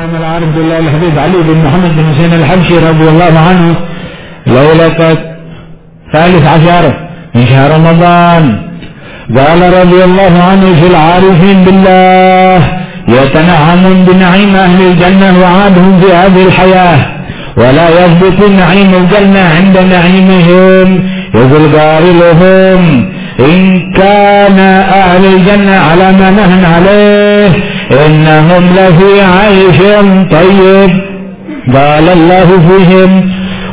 الإمام العارف بالله الحبيب علي بن محمد بن حسين الحبشي رضي الله عنه ليلة 13 من شهر رمضان قال رضي الله عنه في العارفين بالله يتنعمون بنعيم أهل الجنة وعادهم في هذه الحياة ولا يثبت نعيم الجنة عند نعيمهم. يقول قائلهم إن كان أهل الجنة على ما نهن عليه إنهم لفي عيش طيب. قال الله فيهم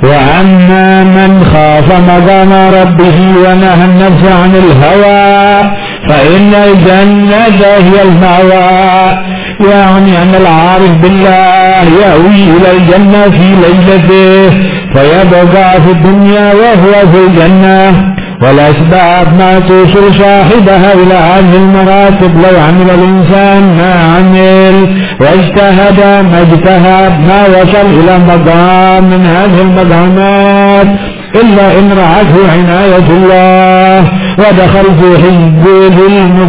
وأما من خاف مقام ربه ونهى النفس عن الهوى فإن الجنة هي المأوى. يعني أن العارف بالله يأوي إلى الجنة في ليلته فيبقى في الدنيا وهو في الجنة. والأسباب ما توصل صاحبها إلى هذه المراتب لو عمل الإنسان ما عمل واجتهد ما اجتهد ما وصل إلى مقام من هذه المقامات إلا إن رعته عناية الله ودخل في حزب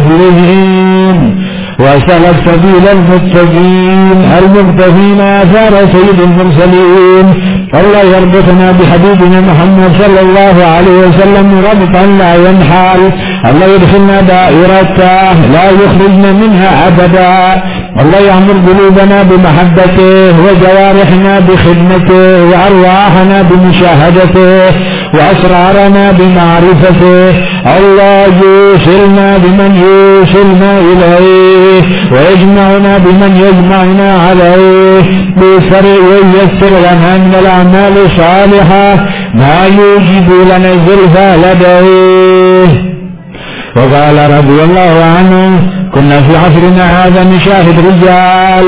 المفلحين وسلك سبيل المتقين المقتفين آثار سيد المرسلين. الله يربطنا بحبيبنا محمد صلى الله عليه وسلم ربطا لا ينحل. الله يدخلنا دائرته لا يخرجنا منها أبدا. الله يعمر قلوبنا بمحبته وجوارحنا بخدمته وأرواحنا بمشاهدته وأسرارنا بمعرفته. الله يوصلنا بمن يوصلنا إليه ويجمعنا بمن يجمعنا عليه وييسر لنا من الأعمال الصالحة ما يوجب لنا الزلفى لديه. وقال رضي الله عنه كنا في عصرنا هذا نشاهد رجال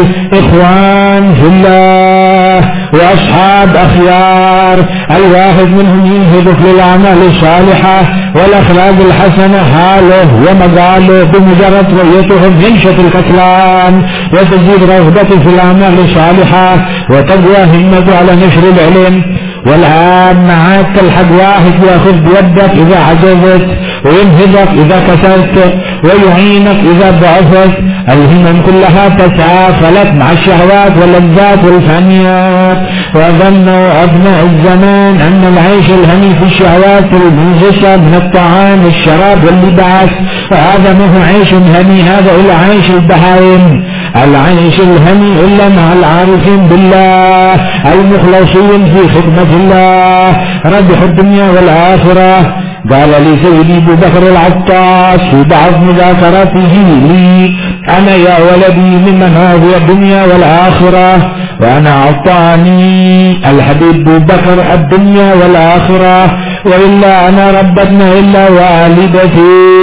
إخوان في الله وأصحاب أخيار الواحد منهم ينهض في الأعمال الصالحة والأخلاق الحسنة حاله ومقاله بمجرد رؤيتهم ينشط الكسلان وتزيد رغبته في الأعمال الصالحة وتقوى همته على نشر العلم. والآن معك تلحق واحد يأخذ بيدك إذا عجزت وينهضك إذا كسلت ويعينك إذا ضعفت. الهمم كلها تسافلت مع الشهوات واللذات والفانيات. وظنوا أبناء الزمان أن العيش الهني في الشهوات المنغصة من الطعام والشراب واللباس وهذا ما هو عيش هني. هذا إلا عيش البهائم. العيش الهني إلا مع العارفين بالله المخلصين في خدمة الله ربح الدنيا والآخرة. قال لي سيدي أبو بكر العطاس في بعض مذاكرته لي أنا يا ولدي ممن هذه الدنيا والآخرة وأنا أعطاني الحبيب أبو بكر الدنيا والآخرة وإلا أنا ربتنا إلا والدتي.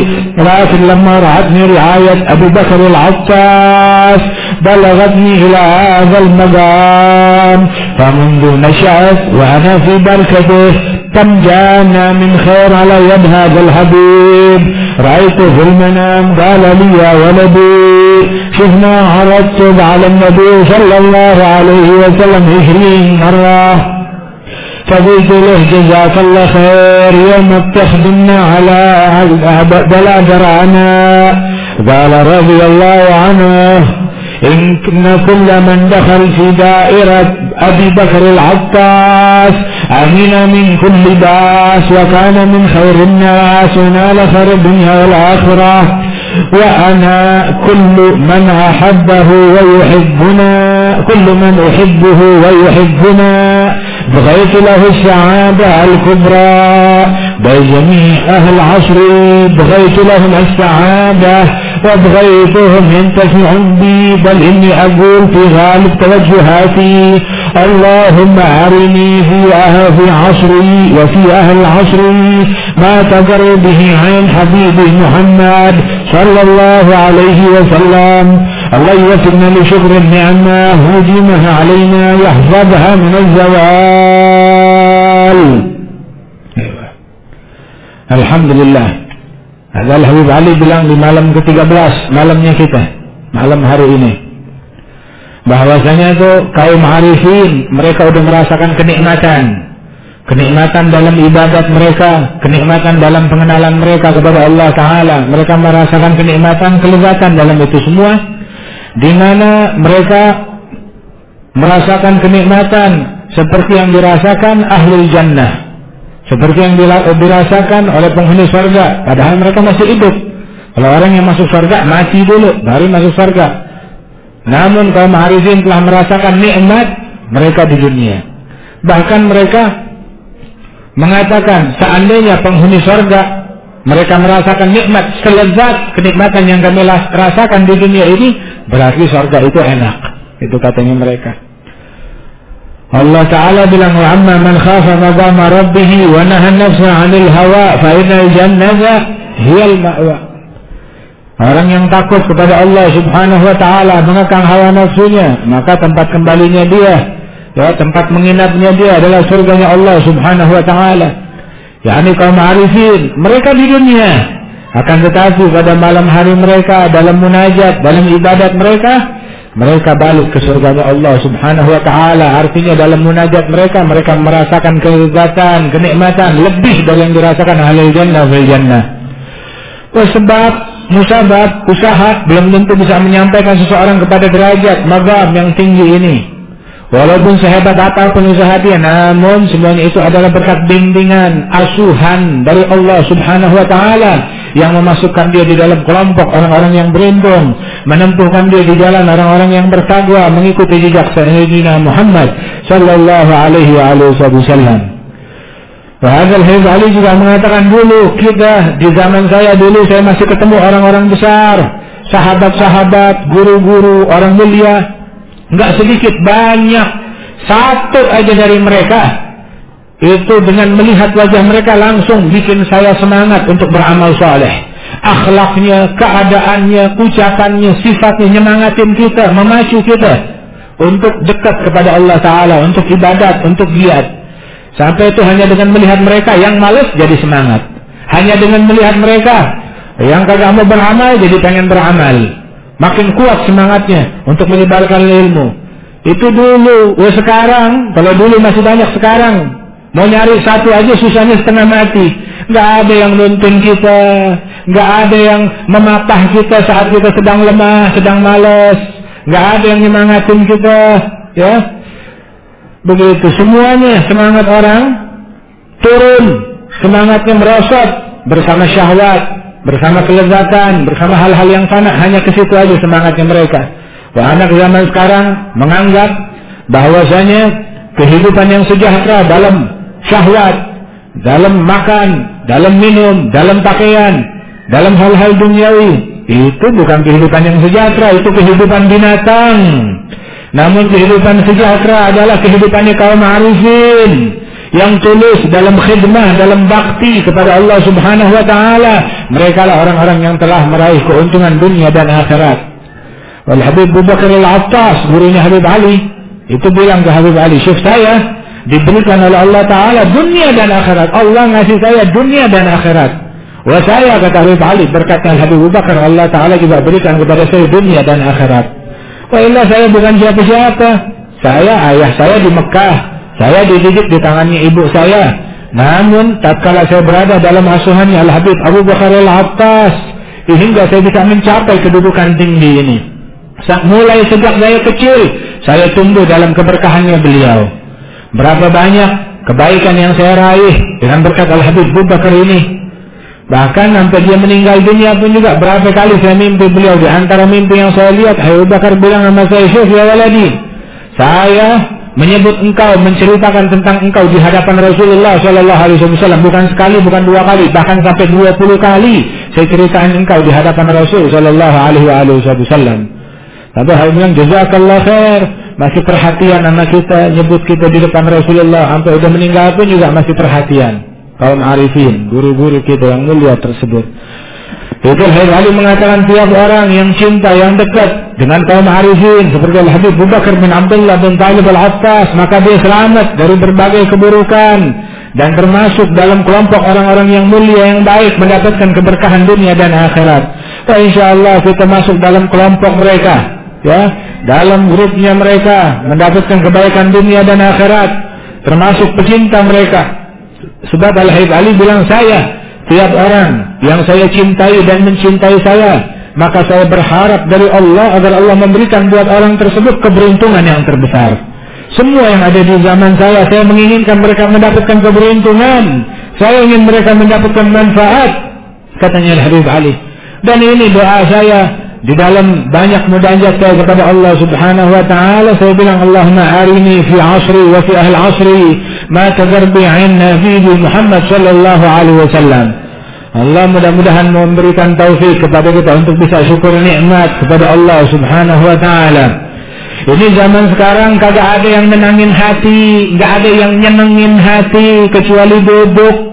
لكن لما رعتني رعاية أبو بكر العطاس بلغتني إلى هذا المقام فمنذ نشأت وأنا في بركته كم جاءنا من خير على يد هذا الحبيب. رأيته في المنام قال لي يا ولدي شفنا عرضت على النبي صلى الله عليه وسلم 20 مرة فقلت له جزاك الله خير يوم تخدمنا على بلا جرانا. قال رضي الله عنه إن كل من دخل في دائرة أبي بكر العطاس أمن من كل باس وكان من خير الناس ونال خير الدنيا والآخرة. وأنا كل من أحبه ويحبنا كل من أحبه ويحبنا بغيت له السعادة الكبرى بل جميع أهل عصري بغيت لهم السعادة وبغيتهم ينتفعون بي. بل إني أقول في غالب توجهاتي اللهم أرني في عصري وفي أهل عصري ما تقر به عين حبيبي محمد صلى الله عليه وسلم. الله يوفقنا لشكر النعمة ويديمها علينا يحفظها من الزوال. Alhamdulillah. Adalah Habib Ali bilang di malam ke-13 malamnya kita, malam hari ini, bahwasanya itu kaum arifin mereka sudah merasakan kenikmatan dalam ibadat mereka, kenikmatan dalam pengenalan mereka kepada Allah Ta'ala. Mereka merasakan kenikmatan, kelezatan dalam itu semua, di mana mereka merasakan kenikmatan seperti yang dirasakan ahlul jannah, seperti yang dirasakan oleh penghuni surga, padahal mereka masih hidup. Kalau orang yang masuk surga mati dulu baru masuk surga. Namun kaum arifin telah merasakan nikmat mereka di dunia. Bahkan mereka mengatakan, seandainya penghuni surga mereka merasakan nikmat selezat kenikmatan yang kami rasakan di dunia ini, berarti surga itu enak. Itu katanya mereka. Allah Ta'ala bilang, wa amma man khafa maqama rabbih wa nahan nafsa 'anil hawa fa innal jannata hiyal ma'wa. Orang yang takut kepada Allah Subhanahu wa Ta'ala, mengekang hawa nafsunya, maka tempat kembalinya dia, ya, tempat menginapnya dia adalah surganya Allah Subhanahu wa Ta'ala. yakni kaum arifin, mereka di dunia, akan tetapi pada malam hari mereka, dalam munajat, dalam ibadat mereka balik ke surganya Allah Subhanahu wa Ta'ala. Artinya dalam munajat mereka merasakan kelezatan, kenikmatan lebih dari yang dirasakan ahlul jannah fil jannah. Sebab musabab, usaha belum tentu bisa menyampaikan seseorang kepada derajat maqam yang tinggi ini. Walaupun sehebat apapun usaha dia, namun semuanya itu adalah berkat bimbingan, asuhan dari Allah Subhanahu wa Ta'ala yang memasukkan dia di dalam kelompok orang-orang yang beruntung, menempuhkan dia di jalan orang-orang yang bertakwa, mengikuti jejak Sayyidina Muhammad sallallahu alaihi wasallam. Bahkan Habib Ali juga mengatakan, dulu kita, di zaman saya dulu, saya masih ketemu orang-orang besar, sahabat-sahabat, guru-guru, orang mulia, enggak sedikit, banyak. Satu aja dari mereka itu dengan melihat wajah mereka langsung bikin saya semangat untuk beramal saleh. Akhlaknya, keadaannya, ucapannya, sifatnya nyemangatin kita, memacu kita untuk dekat kepada Allah Ta'ala, untuk ibadat, untuk giat. Sampai itu hanya dengan melihat mereka yang malas jadi semangat. Hanya dengan melihat mereka yang kagak mau beramal jadi pengen beramal. Makin kuat semangatnya untuk menyebarkan ilmu. Itu dulu. Sekarang, kalau dulu masih banyak, sekarang mau nyari satu aja susahnya setengah mati. Nggak ada yang nuntun kita, nggak ada yang memapah kita saat kita sedang lemah, sedang malas. Nggak ada yang nyemangatin kita, ya. Begitu semuanya semangat orang turun, semangatnya merosot bersama syahwat, bersama kelezatan, bersama hal-hal yang fana. Hanya ke situ aja semangatnya mereka. Wah, anak zaman sekarang menganggap bahwasanya kehidupan yang sejahtera dalam syahwat, dalam makan, dalam minum, dalam pakaian, dalam hal-hal duniawi, itu bukan kehidupan yang sejahtera, itu kehidupan binatang. Namun kehidupan sejahtera adalah kehidupannya kaum arifin yang tulus dalam khidmah, dalam bakti kepada Allah Subhanahu wa Ta'ala. Mereka lah orang-orang yang telah meraih keuntungan dunia dan akhirat. Wal Habib Abu Bakar Al-Attas, gurunya Habib Ali, itu bilang ke Habib Ali, "Syekh saya diberikan oleh Allah Ta'ala dunia dan akhirat. Allah ngasih saya dunia dan akhirat. Wah, saya," kata Habib Ali, berkata Habib Abu Bakar, "Allah Ta'ala juga berikan kepada saya dunia dan akhirat." Wah, saya bukan siapa-siapa. Saya, ayah saya di Mekah, saya dididik di tangannya ibu saya. Namun tatkala saya berada dalam asuhannya Al-Habib Abu Bakar Al-Attas, hingga saya bisa mencapai kedudukan tinggi ini. Mulai sejak saya kecil, saya tumbuh dalam keberkahannya beliau. Berapa banyak kebaikan yang saya raih dengan berkat Al-Habib Abu Bakar ini. Bahkan sampai dia meninggal dunia pun juga berapa kali saya mimpi beliau. Di antara mimpi yang saya lihat, Abu Bakar bilang sama saya, "Syekh ya waladi, saya menyebut engkau, menceritakan tentang engkau di hadapan Rasulullah sallallahu alaihi wasallam, bukan sekali, bukan dua kali, bahkan sampai 20 kali saya ceritakan engkau di hadapan Rasul sallallahu alaihi wasallam." Tapi saya bilang, "Jazakallah khair, masih perhatian sama kita, nyebut kita di depan Rasulullah, sampai udah meninggal pun juga masih perhatian." Kaum arifin, guru-guru kita yang mulia tersebut. Itu Habib Ali mengatakan, tiap orang yang cinta, yang dekat dengan kaum arifin seperti Al-Habib Abu Bakar bin Abdullah bin Talib Al-Attas, maka dia selamat dari berbagai keburukan dan termasuk dalam kelompok orang-orang yang mulia, yang baik, mendapatkan keberkahan dunia dan akhirat. Wah, insyaallah kita masuk dalam kelompok mereka, ya, dalam grupnya mereka, mendapatkan kebaikan dunia dan akhirat, termasuk pecinta mereka. Sebab Al-Habib Ali bilang, saya, tiap orang yang saya cintai dan mencintai saya, maka saya berharap dari Allah agar Allah memberikan buat orang tersebut keberuntungan yang terbesar. Semua yang ada di zaman saya menginginkan mereka mendapatkan keberuntungan. Saya ingin mereka mendapatkan manfaat, katanya Habib Ali. Dan ini doa saya di dalam banyak munajat saya kepada Allah Subhanahu wa taala. Saya bilang, Allahumma arini fi asri wa fi ahli asri ma tagarbi 'an nabi Muhammad sallallahu alaihi wasallam. Allah mudah-mudahan memberikan taufik kepada kita untuk bisa syukur nikmat kepada Allah Subhanahu wa taala. Ini zaman sekarang kagak ada yang menangin hati, enggak ada yang nyenengin hati kecuali duduk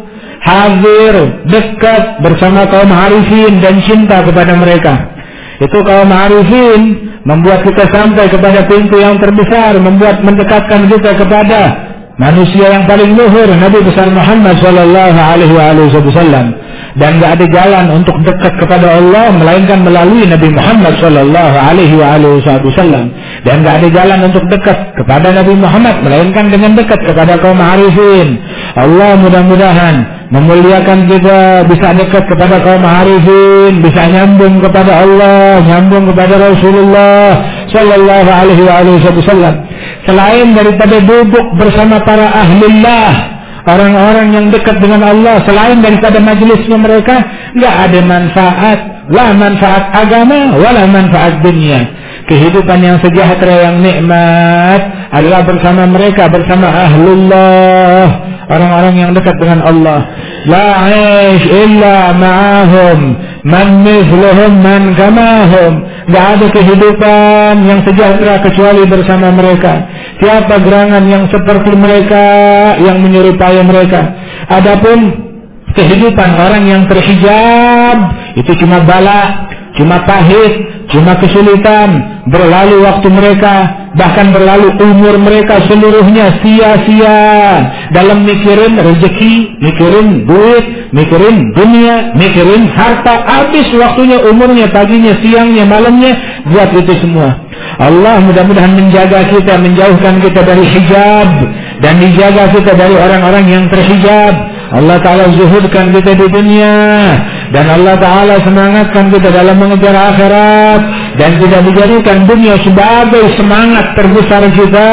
hadir, dekat bersama kaum arifin dan cinta kepada mereka. Itu kaum arifin membuat kita sampai kepada pintu yang terbesar, mendekatkan kita kepada manusia yang paling luhur, Nabi besar Muhammad sallallahu alaihi wasallam. Dan enggak ada jalan untuk dekat kepada Allah melainkan melalui Nabi Muhammad sallallahu alaihi wasallam. Dan enggak ada jalan untuk dekat kepada Nabi Muhammad melainkan dengan dekat kepada kaum arifin. Allah mudah-mudahan memuliakan kita, bisa dekat kepada kaum arifin, bisa nyambung kepada Allah, nyambung kepada Rasulullah sallallahu alaihi wasallam. Selain daripada duduk bersama para ahlullah, orang-orang yang dekat dengan Allah, selain daripada majelisnya mereka, enggak ada manfaat, la manfaat agama wala manfaat dunia. Kehidupan yang sejahtera, yang nikmat adalah bersama mereka, bersama ahlullah, orang-orang yang dekat dengan Allah. La 'aish illa ma'ahum man mithluhum man kamahum. Enggak ada kehidupan yang sejahtera kecuali bersama mereka. Siapa gerangan yang seperti mereka, yang menyerupai mereka. Adapun kehidupan orang yang terhijab itu cuma bala, cuma pahit, cuma kesulitan. Berlalu waktu mereka, bahkan berlalu umur mereka seluruhnya sia-sia dalam mikirin rezeki, mikirin duit, mikirin dunia, mikirin harta. Habis waktunya, umurnya, paginya, siangnya, malamnya buat itu semua. Allah mudah-mudahan menjaga kita, menjauhkan kita dari hijab, dan dijaga kita dari orang-orang yang terhijab. Allah Ta'ala zuhudkan kita di dunia, dan Allah Ta'ala semangatkan kita dalam mengejar akhirat, dan tidak dijadikan dunia sebagai semangat terbesar kita.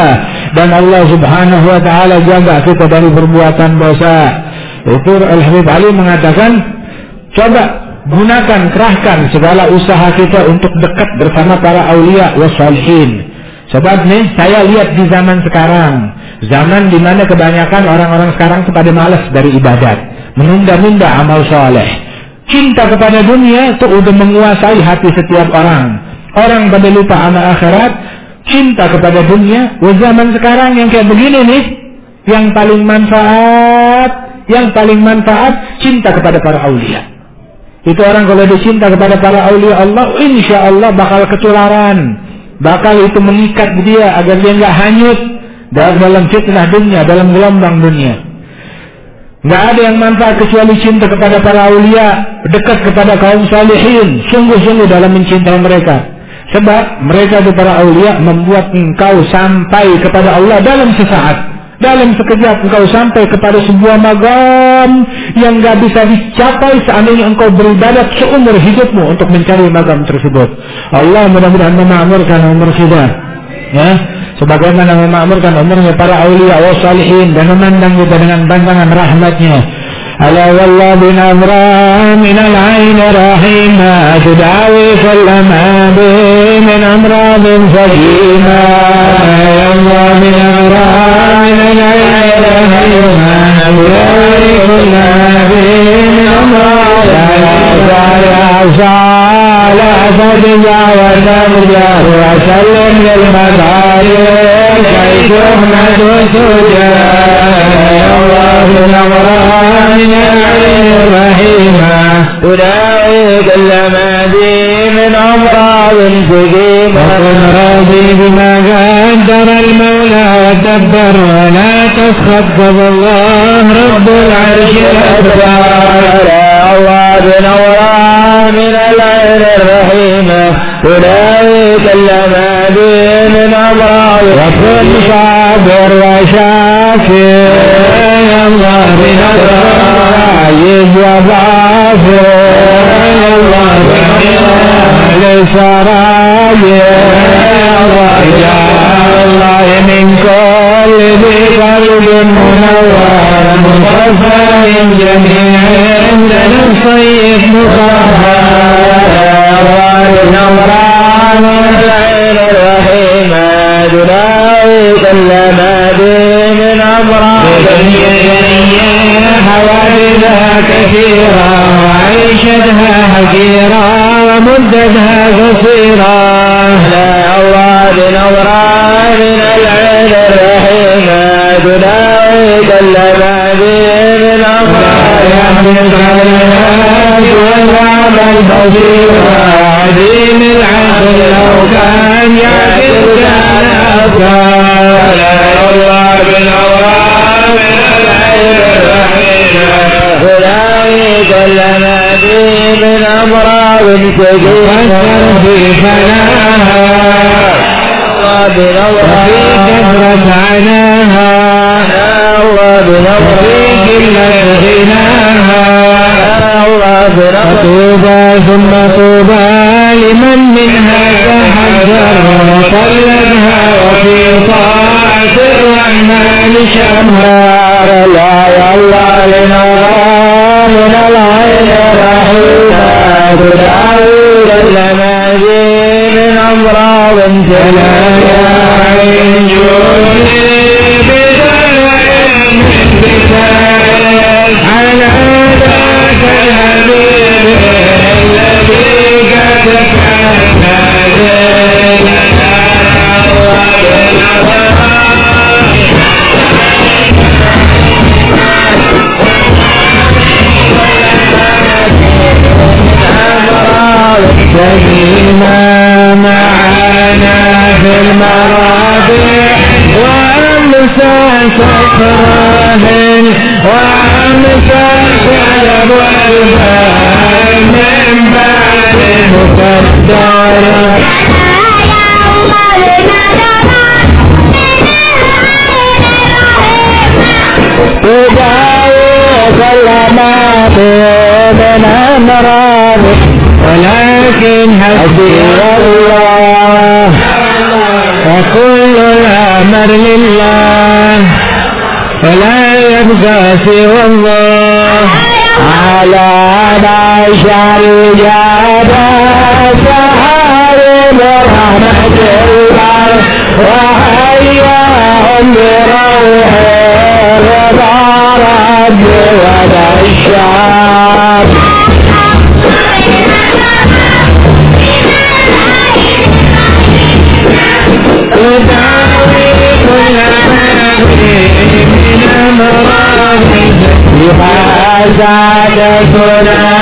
Dan Allah Subhanahu wa Ta'ala jaga kita dari perbuatan dosa. Itu Al-Habib Ali mengatakan, coba gunakan, kerahkan segala usaha kita untuk dekat bersama para aulia wa salihin. Sebab nih, saya lihat di zaman sekarang, zaman di mana kebanyakan orang-orang sekarang pada malas dari ibadat, menunda-nunda amal soleh. Cinta kepada dunia itu udah menguasai hati setiap orang. Orang pada lupa amal akhirat, cinta kepada dunia. Zaman sekarang yang kayak begini nih, yang paling manfaat cinta kepada para aulia. Itu orang kalau dicinta kepada para aulia Allah, insya Allah bakal ketularan, bakal itu mengikat dia agar dia nggak hanyut dalam fitnah dunia, dalam gelombang dunia. Nggak ada yang manfaat kecuali cinta kepada para aulia, dekat kepada kaum salihin, sungguh-sungguh dalam mencintai mereka. Sebab mereka itu para aulia membuat engkau sampai kepada Allah dalam sesaat. Dalam sekejap engkau sampai kepada sebuah magam yang gak bisa dicapai seandainya engkau beribadat seumur hidupmu untuk mencari magam tersebut. Allah mudah-mudahan memakmurkan umur kita, ya, sebagaimana memakmurkan umurnya para awliya wa salihin, dan memandang kita dengan pandangan rahmatnya. Ala wallah bin amra min al-ain rahimah tudawi kullama min amradin fajima. Ya Allah bin amra min al-ain rahimah tudawi kullama min amradin fajima. La fadja wa narja wa sallim lil madari kaytuhna suja. Ya Allah bin amra من العين الرحيمة تداعي كل مادي من أمراض سقيمة. وكن راضي بما قدر المولى ودبر ولا تسخط قضى الله رب العرش الأكبر. الله بنورا من العين الرحيمة تداعي كل مادي من أمراض. وكن صابر وشاكر الله بنورا يجب عفو. الله بنورا السرايا الله من كل ذي قلب منور مصفى من جميع الصيف مخفر والنوران والخير الرحيم دلاوي كل ما دين الأمراض حوادثها كثيرة وعيشتها حقيرة ومدتها قصيرة لا الله بنظرة من العين الرحيم تداوي كل ما دين الأمراض يحدث الناس والعمل البصيرة عديم العقل لو كان يعقل كان أفكار لا الله بنظرة من العين الرحيم تداوي كل ما دين الأمراض تجيبها في فناها وفي كثرة عناها وفي قلة غناها طوبى ثم طوبى لمن منها تحذر وطلبها وفي طاعة الرحمن شمار لا يا الله لنظام من العين رحيما تدعوي لما جين من أمراض تلا يا عين جودي بدلع من بكال على ذاك الحبيب الذي قد كان زينا سليما معانا في المرابع وأمسى سفره وأمسى سلب والبال من بعد مقدر تداوي كل ما من أمراض ولكن حسبي الله وكل الأمر لله ولا يبقى سوى الله على بشر جابا سهر برحمة الله وحياهم بروح رضا رب وبشار تداوي كل من أمراض لما زادتنا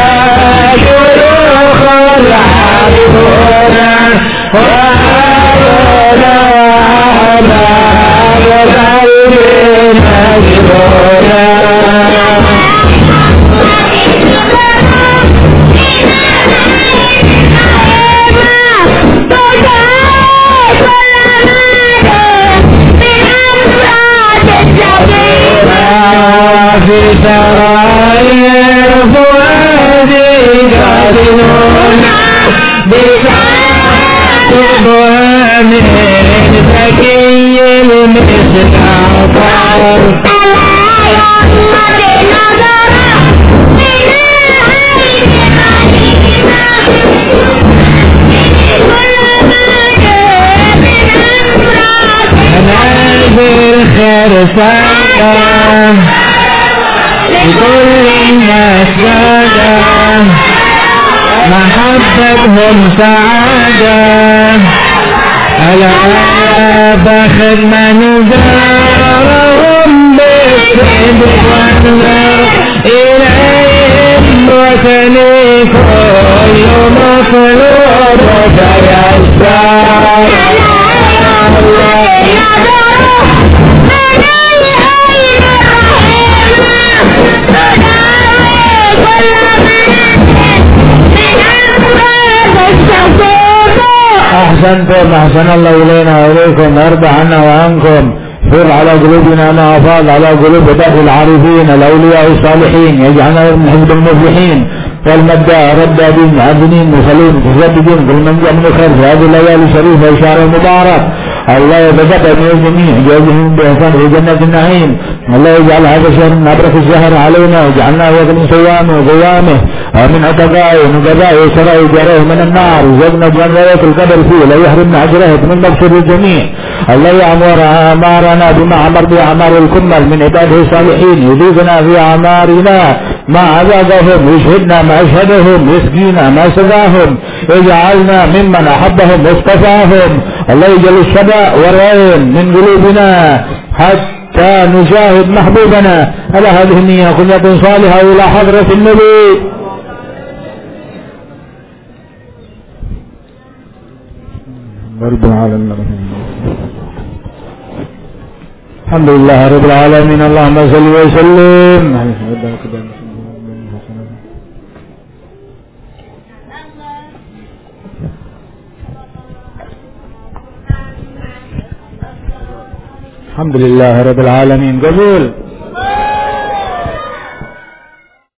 وشيوخ العارفون وأهلنا وأحباب قلبنا مجرونا في سرايا فؤادي قادمون بكاتبها من ذكي المثل عطار منازل خرسانة لكل الناس سادة محبتهم سعادة ألا بخد من زارهم بالصدق والنار إليهم وثني كل مطلوب فيسار أحسنتم أحسن الله إلينا وإليكم أرضى عنا وعنكم فر على قلوبنا ما أفاض على قلوب بعض العارفين الأولياء الصالحين يجعلنا من حزب المفلحين والمبدأ رد بهم عبدين مخلين متزبدين كل من جاء من الخير في هذه الليالي الشريفة وشهر المبارك. الله يتقبل من الجميع جازهم بإحسان في جنة النعيم. الله يجعل هذا الشهر من أبرك الشهر علينا وجعلنا وقت من صيامه وقيامه ومن عتقائه ونقضائه وسرائه وجرائه من النار وزدنا بجنة القدر فيه لا يحرمنا أجره من مقصود الجميع. الله يأمر أعمارنا بما أمر بأعمار الكمل من عباده الصالحين يذيقنا في أعمارنا ما عذابهم يشهدنا ما أشهدهم يسقينا ما سقاهم يجعلنا ممن أحبهم واصطفاهم. الله يجعل الشبع والرين من قلوبنا حتى نشاهد محبوبنا. على هذه النية قلة صالحة إلى حضرة النبي. الحمد لله رب العالمين. اللهم صل وسلم. الحمد لله رب العالمين. قبول.